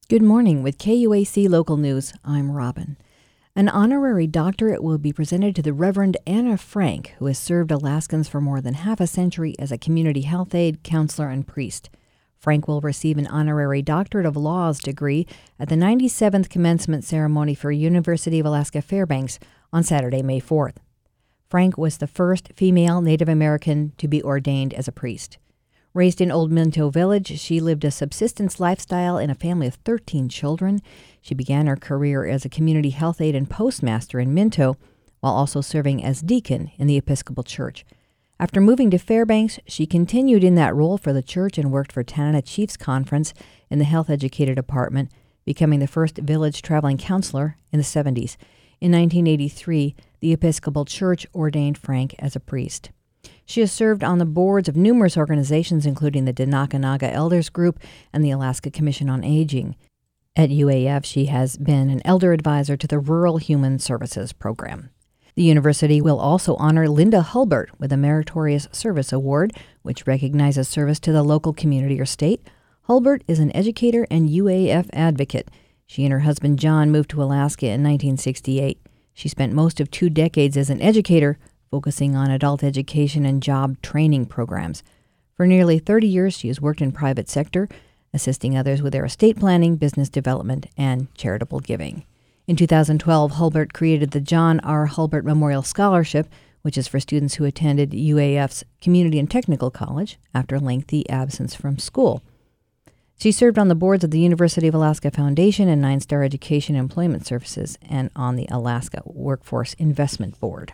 Good morning. With KUAC Local News, I'm Robin. An honorary doctorate will be presented to the Reverend Anna Frank, who has served Alaskans for more than half a century as a community health aide, counselor, and priest. Frank will receive an honorary Doctorate of Laws degree at the 97th commencement ceremony for University of Alaska Fairbanks on Saturday, May 4th. Frank was the first female Native American to be ordained as a priest. Raised in Old Minto Village, she lived a subsistence lifestyle in a family of 13 children. She began her career as a community health aide and postmaster in Minto, while also serving as deacon in the Episcopal Church. After moving to Fairbanks, she continued in that role for the church and worked for Tanana Chiefs Conference in the Health Educator Department, becoming the first village traveling counselor in the 70s. In 1983, the Episcopal Church ordained Frank as a priest. She has served on the boards of numerous organizations, including the Danakanaga Elders Group and the Alaska Commission on Aging. At UAF, she has been an elder advisor to the Rural Human Services Program. The university will also honor Linda Hulbert with a Meritorious Service Award, which recognizes service to the local community or state. Hulbert is an educator and UAF advocate. She and her husband John moved to Alaska in 1968. She spent most of 2 decades as an educator, focusing on adult education and job training programs. For nearly 30 years, she has worked in private sector, assisting others with their estate planning, business development, and charitable giving. In 2012, Hulbert created the John R. Hulbert Memorial Scholarship, which is for students who attended UAF's Community and Technical College after lengthy absence from school. She served on the boards of the University of Alaska Foundation and Nine Star Education and Employment Services and on the Alaska Workforce Investment Board.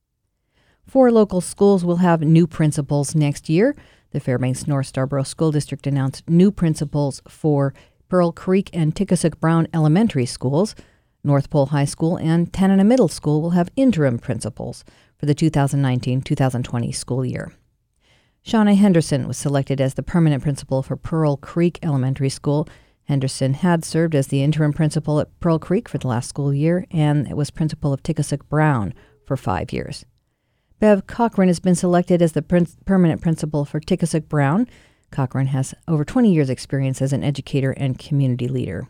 4 local schools will have new principals next year. The Fairbanks North Starborough School District announced new principals for Pearl Creek and Tickasuk Brown Elementary Schools. North Pole High School and Tanana Middle School will have interim principals for the 2019-2020 school year. Shauna Henderson was selected as the permanent principal for Pearl Creek Elementary School. Henderson had served as the interim principal at Pearl Creek for the last school year and was principal of Tickasuk Brown for 5 years. Bev Cochran has been selected as the permanent principal for Tickasuk Brown. Cochran has over 20 years' experience as an educator and community leader.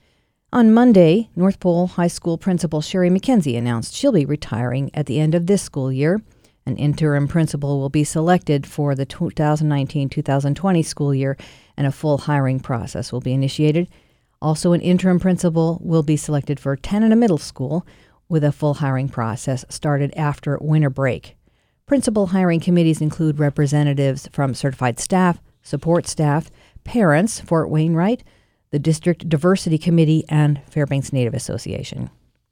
On Monday, North Pole High School Principal Sherry McKenzie announced she'll be retiring at the end of this school year. An interim principal will be selected for the 2019-2020 school year, and a full hiring process will be initiated. Also, an interim principal will be selected for Tanana Middle School, with a full hiring process started after winter break. Principal hiring committees include representatives from certified staff, support staff, parents, Fort Wainwright, the District Diversity Committee, and Fairbanks Native Association.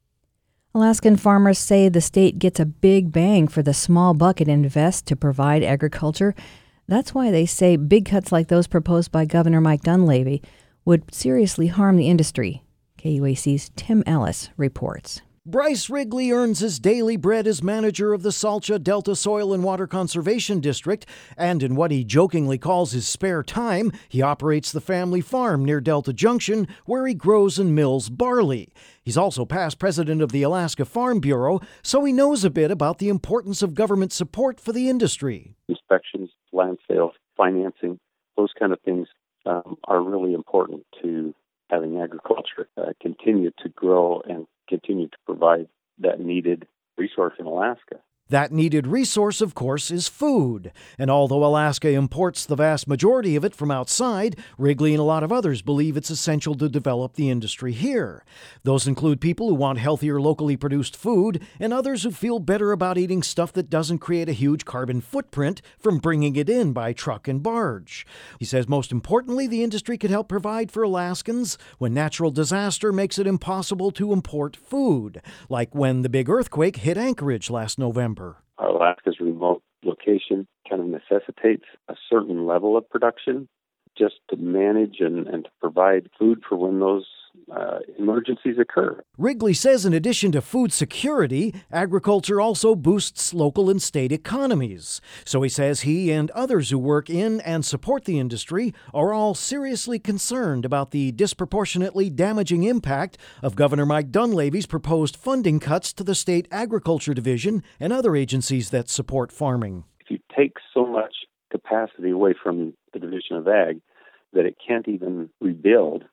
Alaskan farmers say the state gets a big bang for the small buck it invests to provide agriculture. That's why they say big cuts like those proposed by Governor Mike Dunleavy would seriously harm the industry. KUAC's Tim Ellis reports. Bryce Wrigley earns his daily bread as manager of the Salcha Delta Soil and Water Conservation District, and in what he jokingly calls his spare time, he operates the family farm near Delta Junction, where he grows and mills barley. He's also past president of the Alaska Farm Bureau, so he knows a bit about the importance of government support for the industry. Inspections, land sales, financing, those kind of things are really important to having agriculture continue to grow and continue to provide that needed resource in Alaska. That needed resource, of course, is food. And although Alaska imports the vast majority of it from outside, Wrigley and a lot of others believe it's essential to develop the industry here. Those include people who want healthier, locally produced food, and others who feel better about eating stuff that doesn't create a huge carbon footprint from bringing it in by truck and barge. He says most importantly, the industry could help provide for Alaskans when natural disaster makes it impossible to import food, like when the big earthquake hit Anchorage last November. Alaska's remote location kind of necessitates a certain level of production just to manage and to provide food for when those emergencies occur. Wrigley says in addition to food security, agriculture also boosts local and state economies. So he says he and others who work in and support the industry are all seriously concerned about the disproportionately damaging impact of Governor Mike Dunleavy's proposed funding cuts to the State Agriculture Division and other agencies that support farming. If you take so much capacity away from the Division of Ag that it can't even rebuild,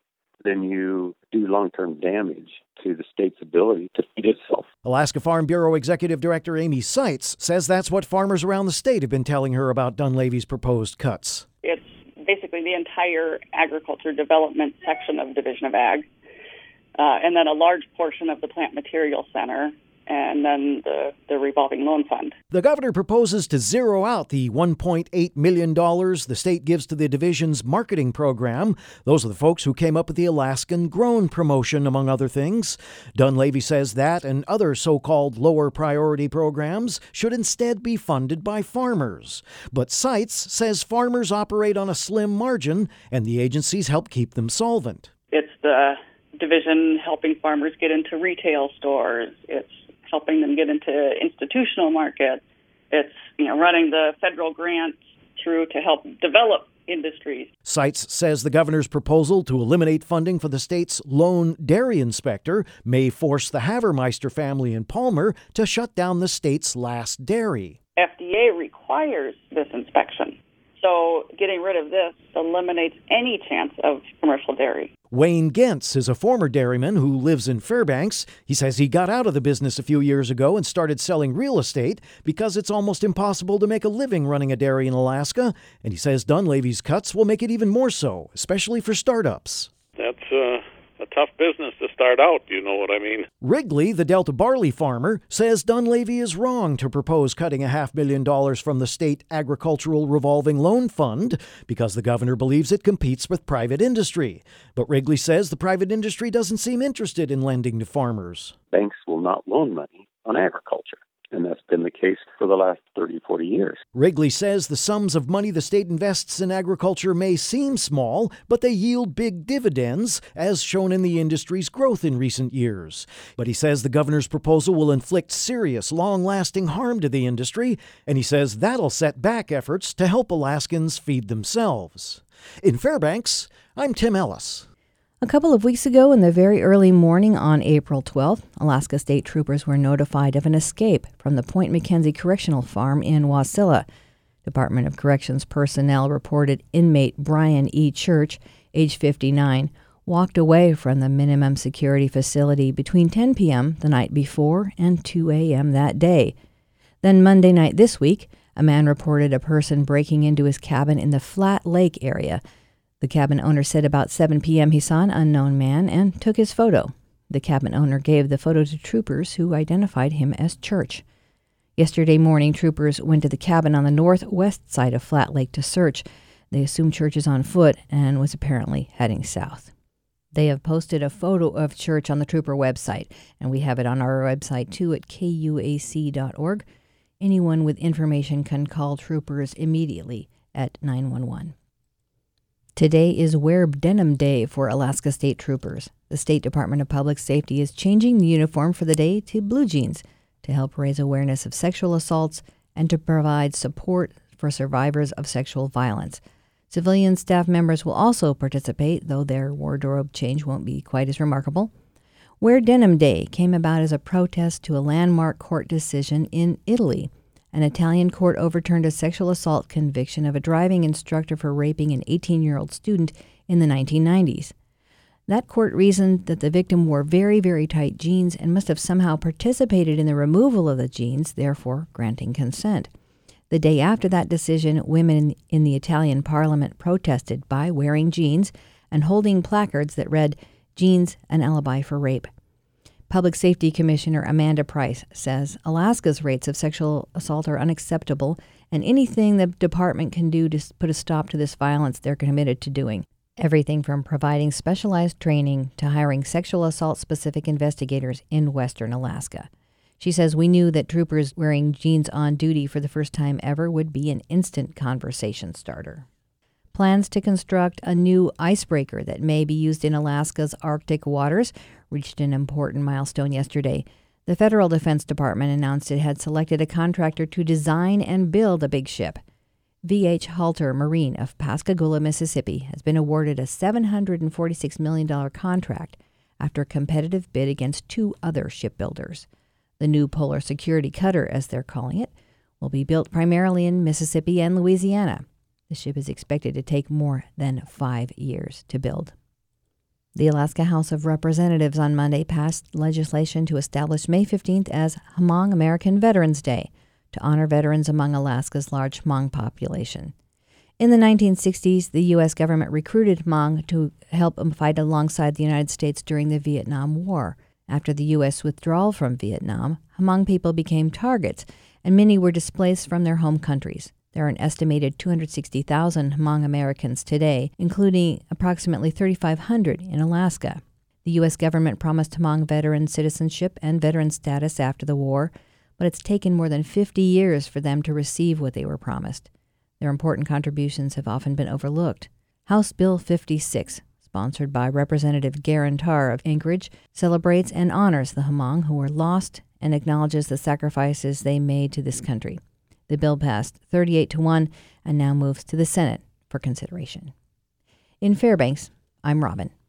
then you do long-term damage to the state's ability to feed itself. Alaska Farm Bureau Executive Director Amy Seitz says that's what farmers around the state have been telling her about Dunleavy's proposed cuts. It's basically the entire agriculture development section of Division of Ag, and then a large portion of the Plant Material Center, and then the revolving loan fund. The governor proposes to zero out the $1.8 million the state gives to the division's marketing program. Those are the folks who came up with the Alaskan Grown promotion, among other things. Dunleavy says that and other so-called lower priority programs should instead be funded by farmers. But Seitz says farmers operate on a slim margin, and the agencies help keep them solvent. It's the division helping farmers get into retail stores. It's helping them get into institutional markets. It's running the federal grants through to help develop industries. Seitz says the governor's proposal to eliminate funding for the state's lone dairy inspector may force the Havermeister family in Palmer to shut down the state's last dairy. FDA requires this inspection. So getting rid of this eliminates any chance of commercial dairy. Wayne Gentz is a former dairyman who lives in Fairbanks. He says he got out of the business a few years ago and started selling real estate because it's almost impossible to make a living running a dairy in Alaska. And he says Dunleavy's cuts will make it even more so, especially for startups. That's a tough business to start out, you know what I mean? Wrigley, the Delta barley farmer, says Dunleavy is wrong to propose cutting $500,000 from the state agricultural revolving loan fund because the governor believes it competes with private industry. But Wrigley says the private industry doesn't seem interested in lending to farmers. Banks will not loan money on agriculture, and that's been the case for the last 30, 40 years. Wrigley says the sums of money the state invests in agriculture may seem small, but they yield big dividends, as shown in the industry's growth in recent years. But he says the governor's proposal will inflict serious, long-lasting harm to the industry, and he says that'll set back efforts to help Alaskans feed themselves. In Fairbanks, I'm Tim Ellis. A couple of weeks ago, in the very early morning on April 12th, Alaska State Troopers were notified of an escape from the Point McKenzie Correctional Farm in Wasilla. Department of Corrections personnel reported inmate Brian E. Church, age 59, walked away from the minimum security facility between 10 p.m. the night before and 2 a.m. that day. Then Monday night this week, a man reported a person breaking into his cabin in the Flat Lake area. The cabin owner said about 7 p.m. he saw an unknown man and took his photo. The cabin owner gave the photo to troopers who identified him as Church. Yesterday morning, troopers went to the cabin on the northwest side of Flat Lake to search. They assumed Church is on foot and was apparently heading south. They have posted a photo of Church on the trooper website, and we have it on our website too at kuac.org. Anyone with information can call troopers immediately at 911. Today is Wear Denim Day for Alaska State Troopers. The State Department of Public Safety is changing the uniform for the day to blue jeans to help raise awareness of sexual assaults and to provide support for survivors of sexual violence. Civilian staff members will also participate, though their wardrobe change won't be quite as remarkable. Wear Denim Day came about as a protest to a landmark court decision in Italy. An Italian court overturned a sexual assault conviction of a driving instructor for raping an 18-year-old student in the 1990s. That court reasoned that the victim wore very, very tight jeans and must have somehow participated in the removal of the jeans, therefore granting consent. The day after that decision, women in the Italian parliament protested by wearing jeans and holding placards that read, "Jeans, an alibi for rape." Public Safety Commissioner Amanda Price says Alaska's rates of sexual assault are unacceptable, and anything the department can do to put a stop to this violence they're committed to doing. Everything from providing specialized training to hiring sexual assault-specific investigators in Western Alaska. She says we knew that troopers wearing jeans on duty for the first time ever would be an instant conversation starter. Plans to construct a new icebreaker that may be used in Alaska's Arctic waters reached an important milestone yesterday. The Federal Defense Department announced it had selected a contractor to design and build a big ship. V.H. Halter Marine of Pascagoula, Mississippi, has been awarded a $746 million contract after a competitive bid against two other shipbuilders. The new Polar Security Cutter, as they're calling it, will be built primarily in Mississippi and Louisiana. The ship is expected to take more than 5 years to build. The Alaska House of Representatives on Monday passed legislation to establish May 15th as Hmong American Veterans Day to honor veterans among Alaska's large Hmong population. In the 1960s, the U.S. government recruited Hmong to help fight alongside the United States during the Vietnam War. After the U.S. withdrawal from Vietnam, Hmong people became targets, and many were displaced from their home countries. There are an estimated 260,000 Hmong Americans today, including approximately 3,500 in Alaska. The U.S. government promised Hmong veterans citizenship and veteran status after the war, but it's taken more than 50 years for them to receive what they were promised. Their important contributions have often been overlooked. House Bill 56, sponsored by Representative Garen Tarr of Anchorage, celebrates and honors the Hmong who were lost and acknowledges the sacrifices they made to this country. The bill passed 38-1 and now moves to the Senate for consideration. In Fairbanks, I'm Robin.